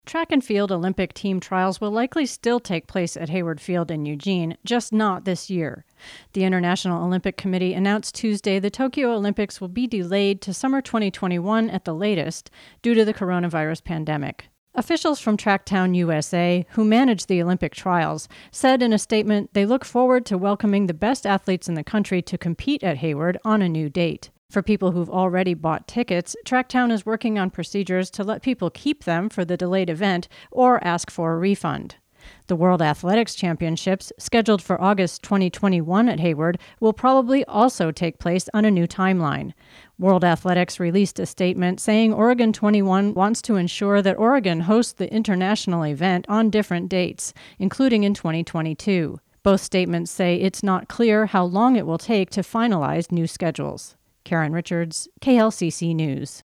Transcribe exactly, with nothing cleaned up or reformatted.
Track and field Olympic team trials will likely still take place at Hayward Field in Eugene, just not this year. The International Olympic Committee announced Tuesday the Tokyo Olympics will be delayed to summer twenty twenty-one at the latest due to the coronavirus pandemic. Officials from Tracktown U S A, who manage the Olympic trials, said in a statement they look forward to welcoming the best athletes in the country to compete at Hayward on a new date. For people who've already bought tickets, Tracktown is working on procedures to let people keep them for the delayed event or ask for a refund. The World Athletics Championships, scheduled for August twenty twenty-one at Hayward, will probably also take place on a new timeline. World Athletics released a statement saying Oregon twenty-one wants to ensure that Oregon hosts the international event on different dates, including in twenty twenty-two. Both statements say it's not clear how long it will take to finalize new schedules. Karen Richards, K L C C News.